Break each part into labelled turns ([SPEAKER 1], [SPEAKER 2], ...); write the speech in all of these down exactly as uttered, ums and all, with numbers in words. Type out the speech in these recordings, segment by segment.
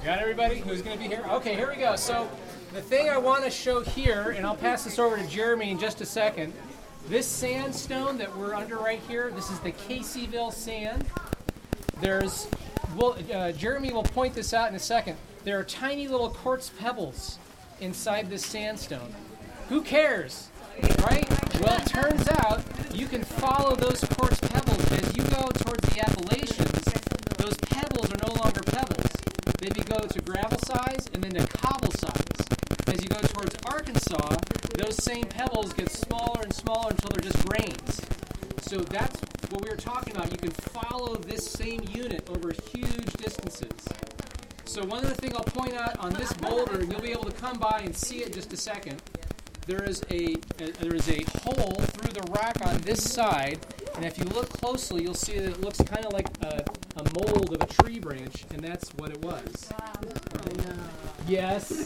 [SPEAKER 1] Got everybody who's going to be here? Okay, here we go. So the thing I want to show here, and I'll pass this over to Jeremy in just a second, this sandstone that we're under right here, this is the Caseyville sand. There's, well, uh, Jeremy will point this out in a second. There are tiny little quartz pebbles inside this sandstone. Who cares, right? Well, it turns out you can follow those quartz pebbles. As you go towards the Appalachians, those pebbles are no longer pebbles. They go to gravel size and then to cobble size. As you go towards Arkansas, those same pebbles get smaller and smaller until they're just grains. So that's what we were talking about. You can follow this same unit over huge distances. So one other thing I'll point out on this boulder, and you'll be able to come by and see it in just a second, there is a, a there is a hole through the rock on this side, and if you look closely, you'll see that it looks kind of like a, a mold of a tree branch, and that's what it was.
[SPEAKER 2] Wow. Right.
[SPEAKER 1] Yes,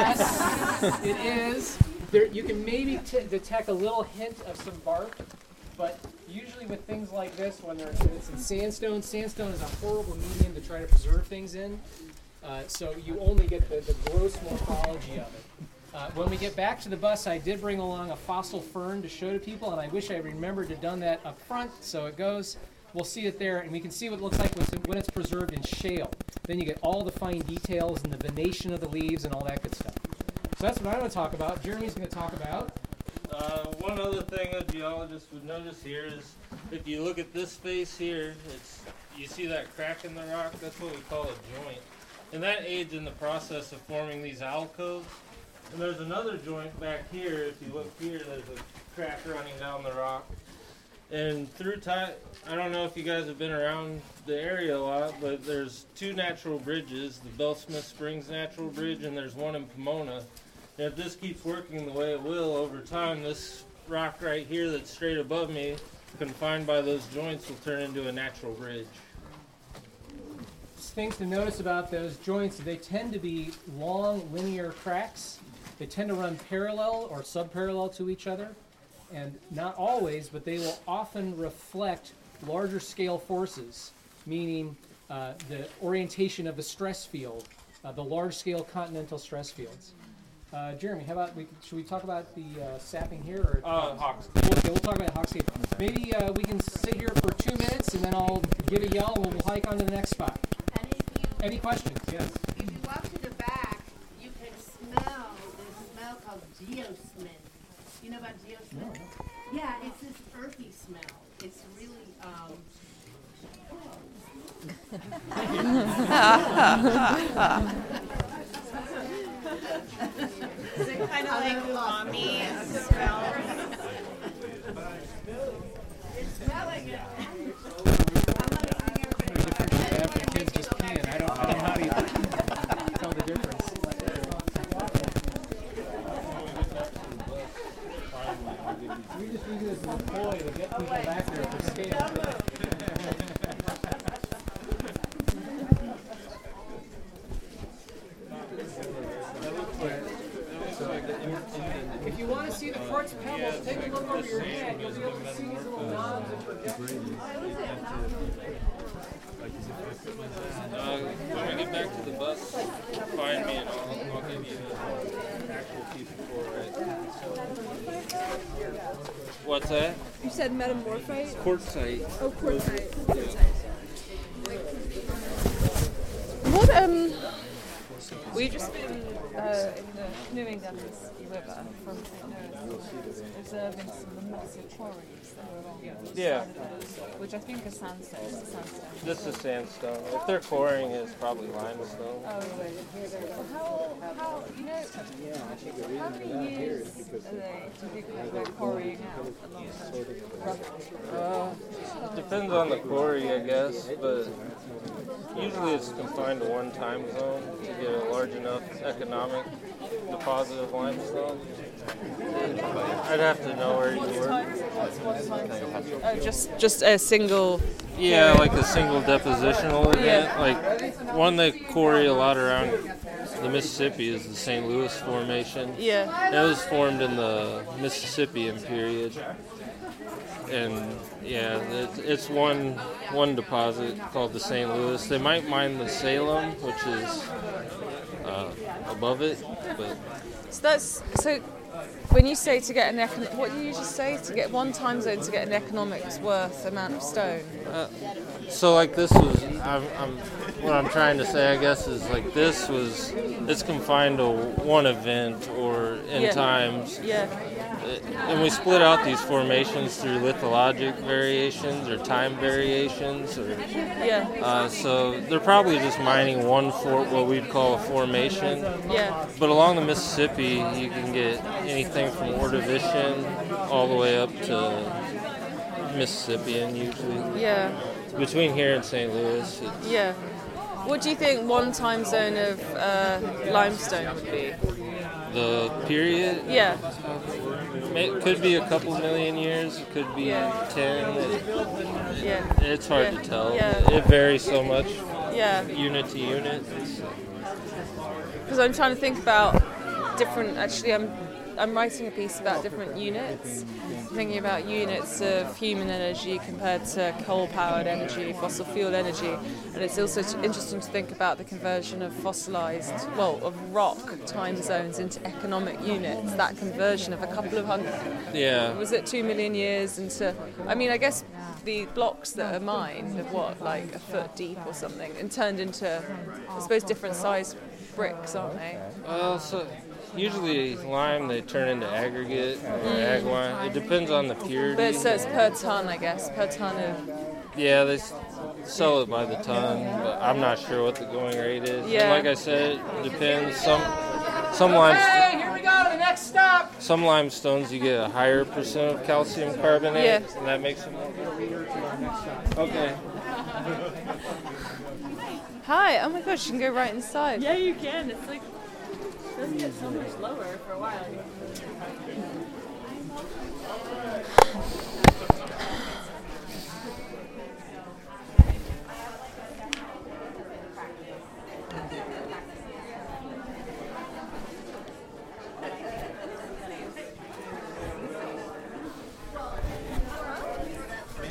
[SPEAKER 1] yes, it is. There, you can maybe t- detect a little hint of some bark, but usually with things like this, when, when it's in sandstone, sandstone is a horrible medium to try to preserve things in, uh, so you only get the, the gross morphology of it. Uh, when we get back to the bus, I did bring along a fossil fern to show to people, and I wish I remembered to have done that up front, so it goes. We'll see it there, and we can see what it looks like when it's, when it's preserved in shale. Then you get all the fine details and the venation of the leaves and all that good stuff. So that's what I'm going to talk about. Jeremy's going to talk about.
[SPEAKER 3] Uh, one other thing a geologist would notice here is if you look at this face here, it's you see that crack in the rock? That's what we call a joint. And that aids in the process of forming these alcoves. And there's another joint back here. If you look here, there's a crack running down the rock. And through time, I don't know if you guys have been around the area a lot, but there's two natural bridges, the Bellsmith Springs Natural Bridge, and there's one in Pomona. And if this keeps working the way it will over time, this rock right here that's straight above me, confined by those joints, will turn into a natural bridge.
[SPEAKER 1] Things to notice about those joints, they tend to be long linear cracks. They tend to run parallel or subparallel to each other, and not always, but they will often reflect larger scale forces, meaning uh, the orientation of the stress field, uh, the large scale continental stress fields. Uh, Jeremy, how about we should we talk about the uh, sapping here? Or
[SPEAKER 3] uh, Hawks.
[SPEAKER 1] Okay, we'll talk about Hawkscape. Maybe uh, we can sit here for two minutes, and then I'll give a yell, and we'll hike on to the next spot.
[SPEAKER 2] And if you,
[SPEAKER 1] Any questions? Yes.
[SPEAKER 2] if you walk to the back, you can smell this smell called geosmin. You know about geosmin?
[SPEAKER 1] No, no.
[SPEAKER 2] Yeah, it's this earthy smell. It's really, um...
[SPEAKER 4] Is it kind of like umami smell?
[SPEAKER 1] After kids just peeing, I don't, I don't know how to tell the difference. We just use it as a ploy to get people back there for scale. If you want to see the quartz pebbles, take a look over your head. You'll be able to see these little knobs and projections.
[SPEAKER 3] Uh, when we get back to the bus, find me and I'll, I'll give you an actual piece of chlorite. What's that?
[SPEAKER 5] You said metamorphite?
[SPEAKER 3] Quartzite.
[SPEAKER 5] Oh, quartzite. Quartzite. What, um... We've just been uh, in the canoeing down this river from observing some of the massive quarries that are along the
[SPEAKER 3] Yeah.
[SPEAKER 5] side of it, which I think are sandstone. It's sandstone.
[SPEAKER 3] This is sandstone. If they're quarrying, it's probably limestone.
[SPEAKER 5] Oh, right. Well, how, how, you know, how many years are they, do you think that they're quarrying out along the rubbish?
[SPEAKER 3] Uh, depends on the quarry, I guess, but usually it's confined to one time zone to get a large enough economic deposit of limestone. I'd have to know where you were.
[SPEAKER 5] Oh, just just a single.
[SPEAKER 3] Yeah, like a single depositional event.
[SPEAKER 5] Yeah.
[SPEAKER 3] Like one they quarry a lot around the Mississippi is the Saint Louis Formation.
[SPEAKER 5] Yeah.
[SPEAKER 3] It was formed in the Mississippian period. and yeah, it, it's one one deposit called the Saint Louis. They might mine the Salem, which is uh, above it, but
[SPEAKER 5] So that's so. When you say to get an econ, what do you usually say to get one time zone to get an economics worth amount of stone?
[SPEAKER 3] uh, so like this was. I'm, I'm what I'm trying to say, I guess, is like this was. It's confined to one event or in
[SPEAKER 5] Yeah.
[SPEAKER 3] times.
[SPEAKER 5] Yeah.
[SPEAKER 3] And we split out these formations through lithologic variations or time variations, or
[SPEAKER 5] Yeah.
[SPEAKER 3] uh, so they're probably just mining one for what we'd call a formation.
[SPEAKER 5] Yeah.
[SPEAKER 3] But along the Mississippi, you can get anything from Ordovician all the way up to Mississippian, usually.
[SPEAKER 5] Yeah.
[SPEAKER 3] Between here and Saint Louis, it's,
[SPEAKER 5] Yeah. What do you think one time zone of uh, limestone would be?
[SPEAKER 3] the period.
[SPEAKER 5] Yeah.
[SPEAKER 3] It could be a couple million years. It could be
[SPEAKER 5] Yeah.
[SPEAKER 3] ten. It,
[SPEAKER 5] Yeah.
[SPEAKER 3] it's hard
[SPEAKER 5] Yeah.
[SPEAKER 3] to tell.
[SPEAKER 5] Yeah.
[SPEAKER 3] It varies so much,
[SPEAKER 5] Yeah.
[SPEAKER 3] unit to unit. It's,
[SPEAKER 5] Because I'm trying to think about different. Actually, I'm I'm writing a piece about different units. Thinking about units of human energy compared to coal-powered energy, fossil fuel energy, and it's also t- interesting to think about the conversion of fossilized, well, of rock time zones into economic units. That conversion of a couple of hundred,
[SPEAKER 3] yeah.
[SPEAKER 5] was it two million years into? I mean, I guess the blocks that are mined are what, like a foot deep or something, and turned into, I suppose, different size bricks, aren't they?
[SPEAKER 3] Well, so usually lime they turn into aggregate or ag lime. It depends on the purity.
[SPEAKER 5] But so it's per ton, I guess, per ton of.
[SPEAKER 3] Yeah, they s- sell it by the ton, but I'm not sure what the going rate is. And
[SPEAKER 5] Yeah.
[SPEAKER 3] like I said, it depends. Some some limes
[SPEAKER 1] Hey, here we go, the next stop.
[SPEAKER 3] some limestones you get a higher percent of calcium carbonate,
[SPEAKER 5] Yeah.
[SPEAKER 3] and that makes them. Okay.
[SPEAKER 5] Hi! Oh my gosh, you can go right inside.
[SPEAKER 4] Yeah, you can. It's like it doesn't get so much lower for a while.